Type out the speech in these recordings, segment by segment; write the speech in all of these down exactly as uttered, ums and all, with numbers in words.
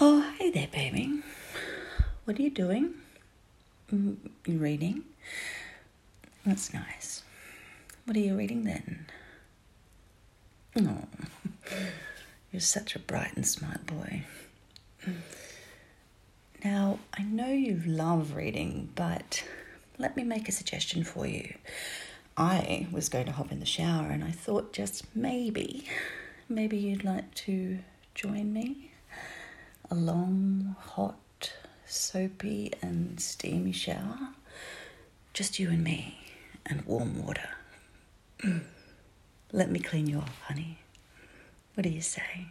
Oh, hey there, baby. What are you doing? Mm, You reading? That's nice. What are you reading then? Oh, you're such a bright and smart boy. Now, I know you love reading, but let me make a suggestion for you. I was going to hop in the shower and I thought just maybe, maybe you'd like to join me. A long, hot, soapy and steamy shower. Just you and me and warm water. Let me clean you off, honey. What do you say?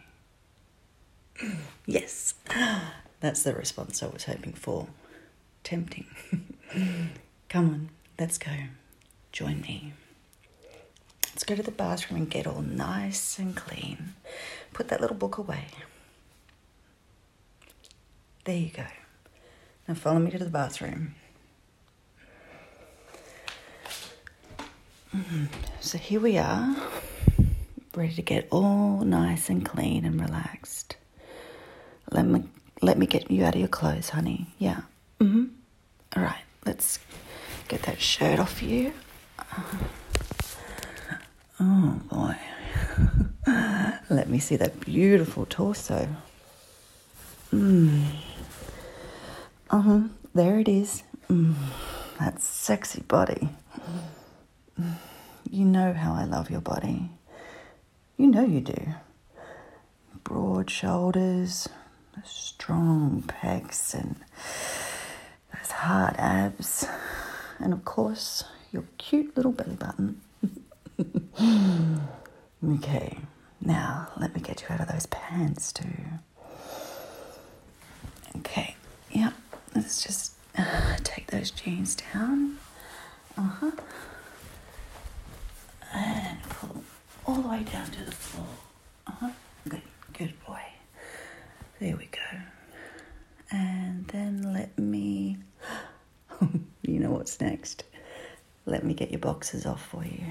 Yes, that's the response I was hoping for. Tempting. Come on, let's go. Join me. Let's go to the bathroom and get all nice and clean. Put that little book away. There you go. Now follow me to the bathroom. So here we are, ready to get all nice and clean and relaxed. Let me let me get you out of your clothes, honey. Yeah. Mm-hmm. All right. Let's get that shirt off you. Oh boy. Let me see that beautiful torso. Mm. Uh-huh. There it is. Mm. That sexy body. You know how I love your body. You know you do. Broad shoulders, strong pecs, and those hard abs. And of course, your cute little belly button. Okay, now let me get you out of those pants too. Okay, yep, let's just uh, take those jeans down. Uh-huh. And pull all the way down to the floor. Uh-huh. Good, good boy. There we go. And then let me, you know what's next. Let me get your boxes off for you.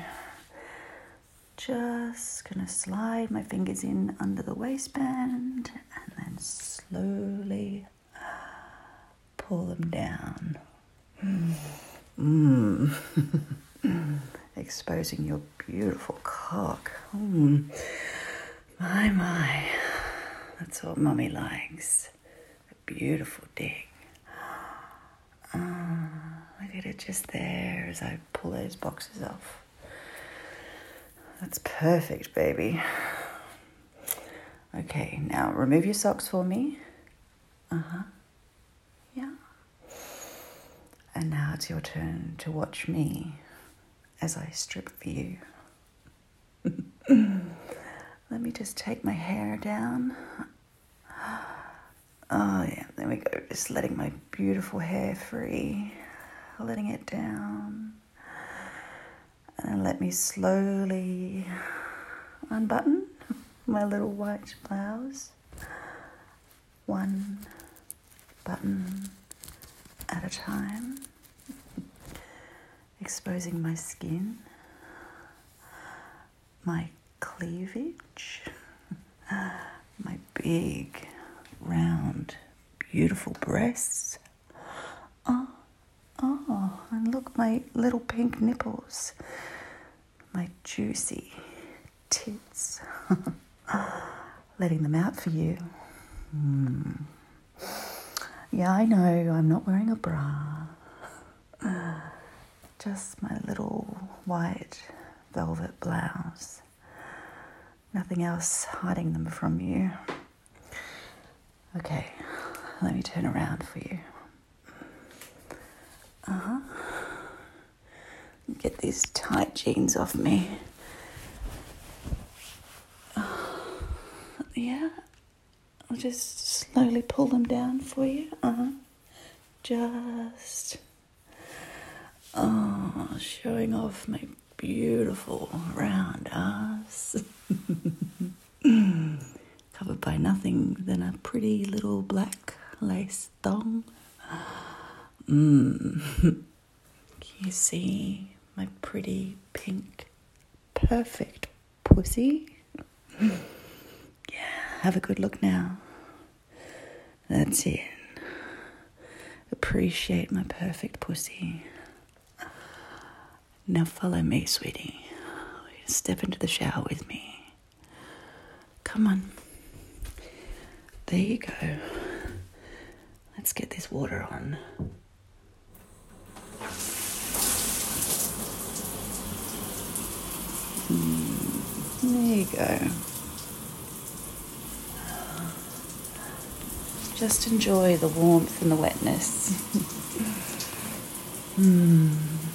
Just gonna slide my fingers in under the waistband and then slowly pull them down. Mm. Exposing your beautiful cock. Mm. My, my. That's what Mummy likes. A beautiful dick. Oh, look at it just there as I pull those boxes off. That's perfect, baby. Okay, now remove your socks for me. Uh-huh. Yeah. And now it's your turn to watch me as I strip for you. Let me just take my hair down. Oh yeah, there we go. Just letting my beautiful hair free. Letting it down. And let me slowly unbutton my little white blouse. One button at a time. Exposing my skin, my cleavage, my big, round, beautiful breasts. Oh, oh, and look, my little pink nipples, my juicy tits. Letting them out for you. Mm. Yeah, I know, I'm not wearing a bra. Just my little white velvet blouse. Nothing else hiding them from you. Okay, let me turn around for you. Uh-huh. Get these tight jeans off me. Uh, yeah, I'll just slowly pull them down for you. Uh-huh. Just... Oh, showing off my beautiful round ass. Covered by nothing than a pretty little black lace thong. Mmm. Can you see my pretty pink, perfect pussy? Yeah, have a good look now. That's it. Appreciate my perfect pussy. Now follow me, sweetie. Step into the shower with me. Come on. There you go. Let's get this water on. Mm, there you go. Just enjoy the warmth and the wetness. mm.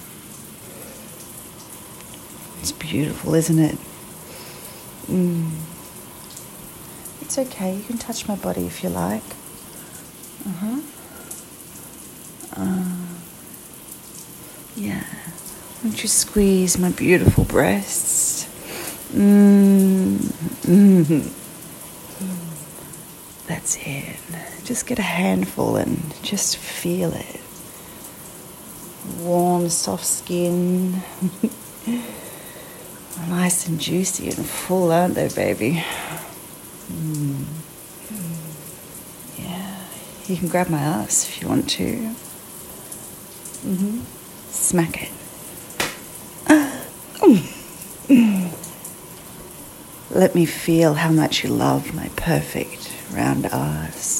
It's beautiful, isn't it? Mm. It's okay, you can touch my body if you like. Uh-huh. Uh, yeah. Won't you squeeze my beautiful breasts? Mm. Mm-hmm. That's it. Just get a handful and just feel it. Warm, soft skin. Nice and juicy and full, aren't they, baby? Mm. Yeah. You can grab my ass if you want to. Mm-hmm. Smack it. Let me feel how much you love my perfect round ass.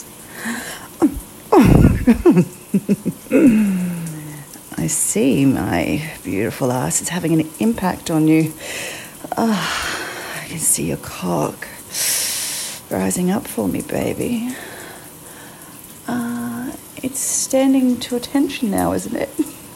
I see my beautiful ass is having an impact on you. Oh, I can see your cock rising up for me, baby. Uh, it's standing to attention now, isn't it?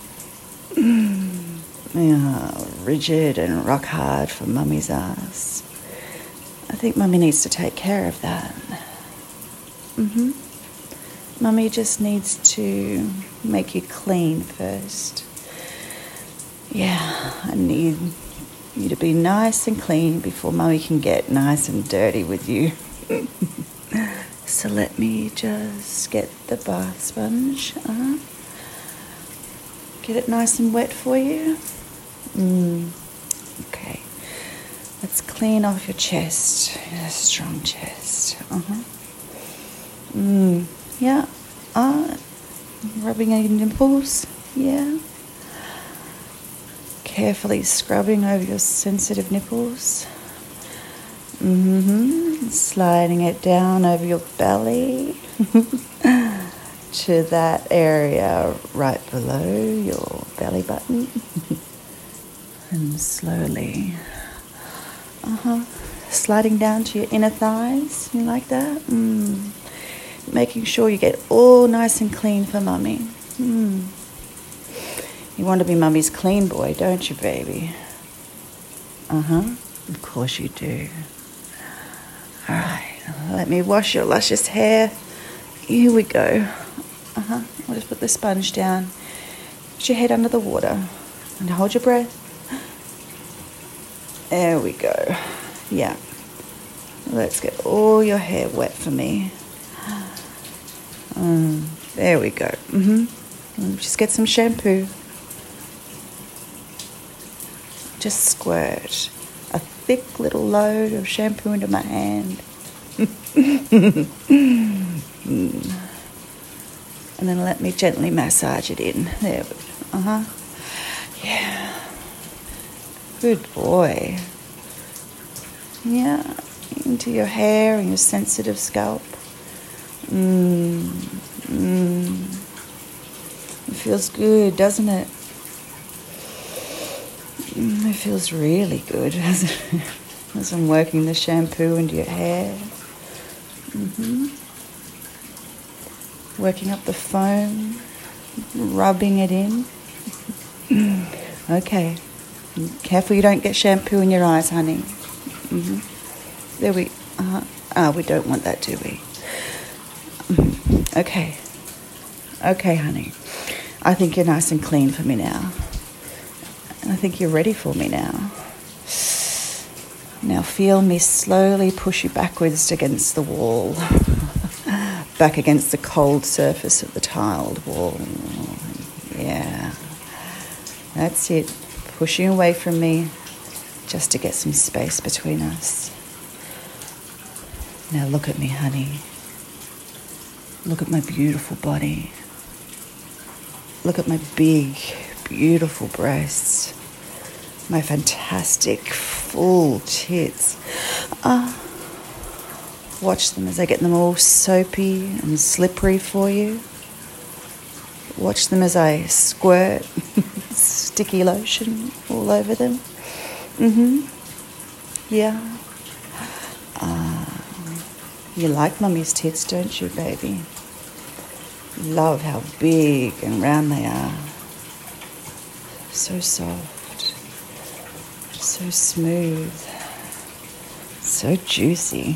Yeah, rigid and rock hard for Mummy's ass. I think Mummy needs to take care of that. Mm-hmm. Mummy just needs to make you clean first. Yeah, I need you to be nice and clean before Mummy can get nice and dirty with you. So let me just get the bath sponge. Uh-huh. Get it nice and wet for you. Mm. Okay. Let's clean off your chest. A strong chest. Uh-huh. Mm. Yeah. Uh, rubbing on your nipples. Yeah. Carefully scrubbing over your sensitive nipples. Mm-hmm. Sliding it down over your belly to that area right below your belly button. And slowly, uh-huh, sliding down to your inner thighs. You like that? Mm. Making sure you get all nice and clean for Mummy. Mm. You want to be Mummy's clean boy, don't you, baby? Uh-huh, of course you do. All right, let me wash your luscious hair. Here we go. Uh-huh, I'll just put the sponge down. Put your head under the water and hold your breath. There we go. Yeah. Let's get all your hair wet for me. Um, there we go. Mm-hmm. Just get some shampoo. Just squirt a thick little load of shampoo into my hand. mm. And then let me gently massage it in. There we go. Uh-huh. Yeah. Good boy. Yeah, into your hair and your sensitive scalp. Mmm, mmm. It feels good, doesn't it? Mm, it feels really good as, as I'm working the shampoo into your hair. Mm-hmm. Working up the foam, rubbing it in. Okay. Careful you don't get shampoo in your eyes, honey. Mm-hmm. There we... Uh, ah, we don't want that, do we? Mm-hmm. Okay. Okay, honey. I think you're nice and clean for me now. I think you're ready for me now. Now feel me slowly push you backwards against the wall. Back against the cold surface of the tiled wall. Yeah. That's it. Pushing away from me just to get some space between us. Now look at me, honey. Look at my beautiful body. Look at my big, beautiful breasts. My fantastic, full tits. Ah. Watch them as I get them all soapy and slippery for you. Watch them as I squirt sticky lotion all over them. Mm-hmm. Yeah. Uh, you like Mummy's tits, don't you, baby? Love how big and round they are. So soft. So smooth. So juicy.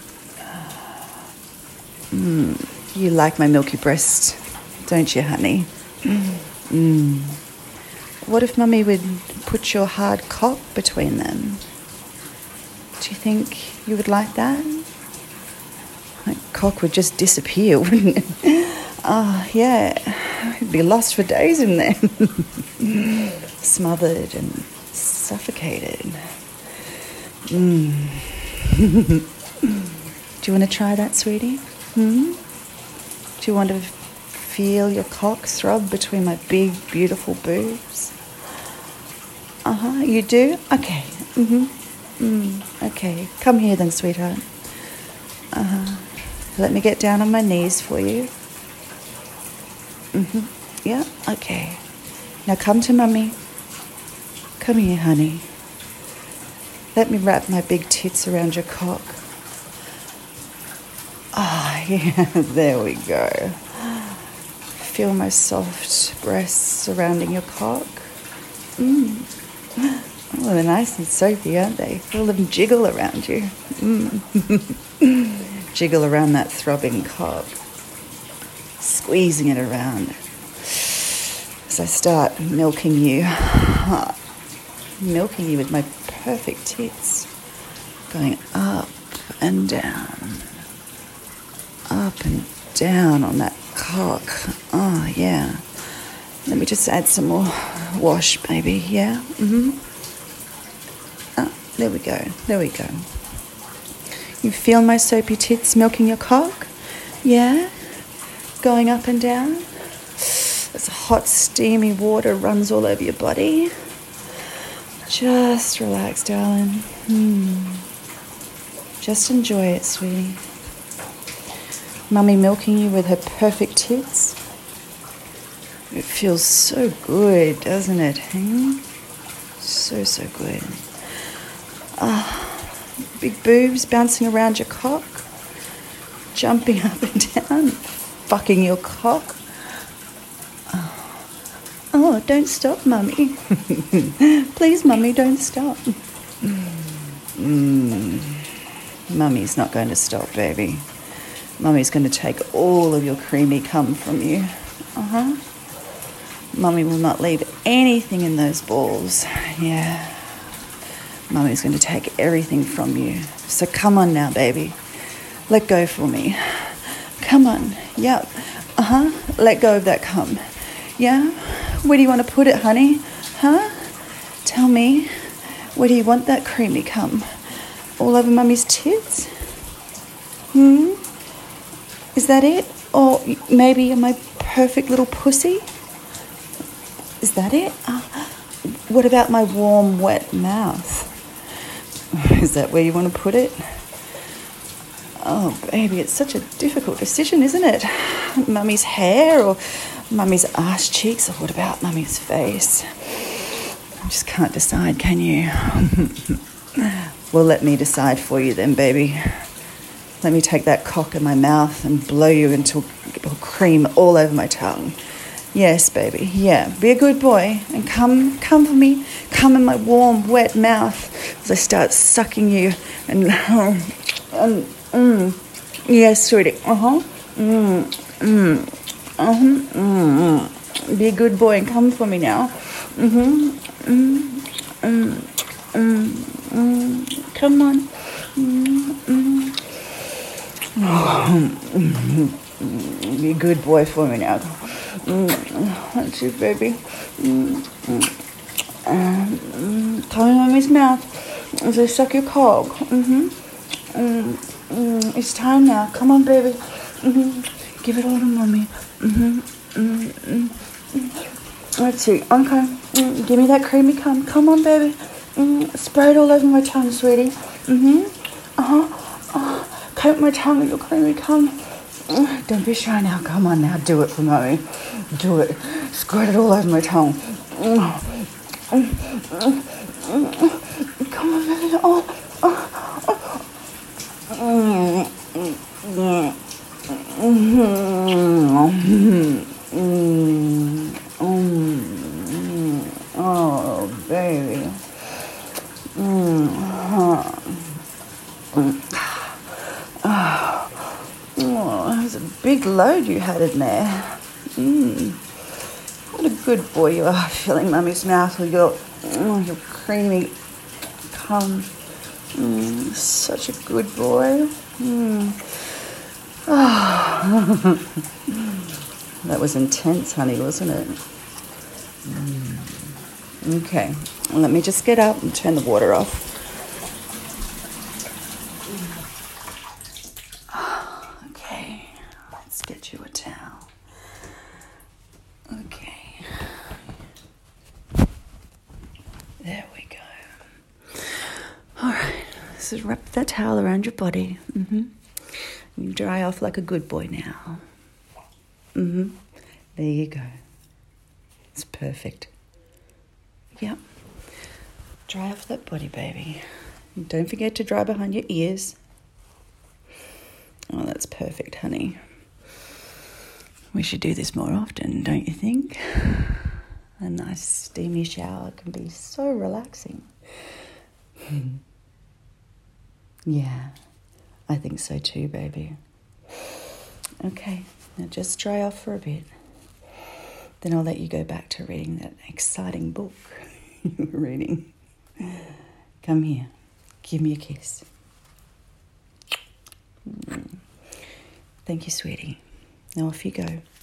Mm, you like my milky breast, don't you, honey? Mm. What if Mummy would put your hard cock between them? Do you think you would like that? That cock would just disappear, wouldn't it? Ah, oh, yeah. You'd be lost for days in there. Smothered and suffocated. Mm. Do you want to try that, sweetie? Hmm? Do you want to feel your cock throb between my big, beautiful boobs? Uh-huh, you do? Okay. Mm-hmm. Mm, okay. Come here then, sweetheart. Uh-huh. Let me get down on my knees for you. Mm-hmm. Yeah? Okay. Now come to Mummy. Come here, honey. Let me wrap my big tits around your cock. Ah, oh, yeah, there we go. Feel my soft breasts surrounding your cock. Mm. Oh, they're nice and soapy, aren't they? All of them jiggle around you. Mm. Jiggle around that throbbing cock. Squeezing it around. As I start milking you. Milking you with my perfect tits. Going up and down. Up and down on that cock. Oh, yeah. Let me just add some more wash, baby. Yeah? Mm-hmm. Oh, there we go. There we go. You feel my soapy tits milking your cock? Yeah? Going up and down? As hot, steamy water runs all over your body. Just relax, darling. Hmm. Just enjoy it, sweetie. Mummy milking you with her perfect tits. It feels so good, doesn't it? Hmm? So, so good. Ah, big boobs bouncing around your cock. Jumping up and down. Fucking your cock. Oh, oh don't stop, Mummy. Please, Mummy, don't stop. Mm. Mummy's not going to stop, baby. Mummy's going to take all of your creamy cum from you. Uh-huh. Mummy will not leave anything in those balls. Yeah. Mummy's going to take everything from you. So come on now, baby. Let go for me. Come on. Yep. Uh-huh. Let go of that cum. Yeah? Where do you want to put it, honey? Huh? Tell me. Where do you want that creamy cum? All over Mummy's tits? Hmm? Is that it? Or maybe my perfect little pussy? Is that it? Uh, what about my warm, wet mouth? Is that where you want to put it? Oh, baby, it's such a difficult decision, isn't it? Mummy's hair or Mummy's ass cheeks, or what about Mummy's face? You just can't decide, can you? Well, let me decide for you then, baby. Let me take that cock in my mouth and blow you into cream all over my tongue. Yes, baby, yeah. Be a good boy and come come for me. Come in my warm, wet mouth as I start sucking you. And, um, mm, yes, sweetie. Uh-huh. Mm, mm, uh-huh. Mm, mm. Be a good boy and come for me now. Mm-hmm. Mm, mm, mm, mm. Come on. Mm, mm. Be a good boy for me now. That's you, baby. Come in Mummy's mouth as I suck your cock. Mm-hmm. Mm, mm, it's time now. Come on, baby. Mm-hmm. Give it all to Mummy. Mm-hmm. Mm-hmm. Mm-hmm. Let's see. Okay. Mm, give me that creamy cum. Come on, baby. Mm, spray it all over my tongue, sweetie. Mm-hmm. Uh-huh. Uh, coat my tongue with your creamy cum. Mm, don't be shy now. Come on now. Do it for Mummy. Do it. Squirt it all over my tongue. Mm. Mm. Mm. Mm. Come on, baby. Oh. Oh. Oh. Mm. Mm. Mm. Mm. Mm. Oh, baby. Mm. Mm. Oh. Oh, that was a big load you had in there. Mm. What a good boy you are, filling Mummy's mouth with your, oh, your creamy cum. Mm, such a good boy. Mm. Oh. That was intense, honey, wasn't it? Mm. Okay, well, let me just get up and turn the water off. Okay, let's get you a towel. Okay. There we go. All right, so wrap that towel around your body. Mm-hmm. You dry off like a good boy now. Mm-hmm. There you go. It's perfect. Yep. Dry off that body, baby. And don't forget to dry behind your ears. Oh, that's perfect, honey. We should do this more often, don't you think? A nice steamy shower can be so relaxing. Yeah, I think so too, baby. Okay, now just dry off for a bit. Then I'll let you go back to reading that exciting book you were reading. Come here. Give me a kiss. Thank you, sweetie. Now off you go.